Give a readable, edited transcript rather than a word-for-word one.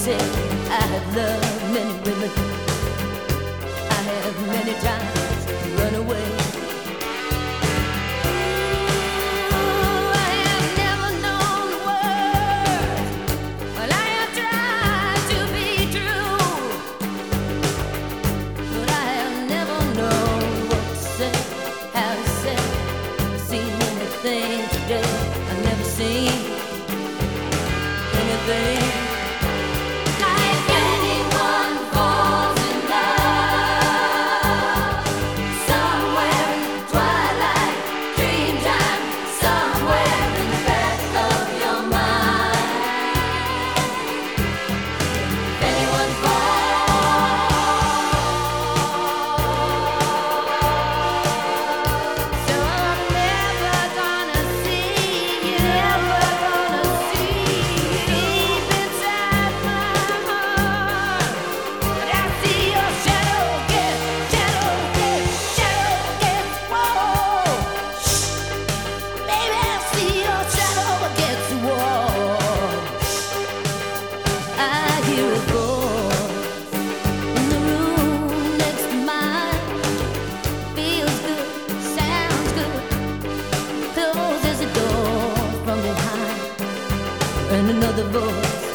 say I have loved many women. I have many times run away. Ooh, I have never known the words, but I have tried to be true. But I have never known what to say, how to say. I've seen anything today I've never seen anything. And another voice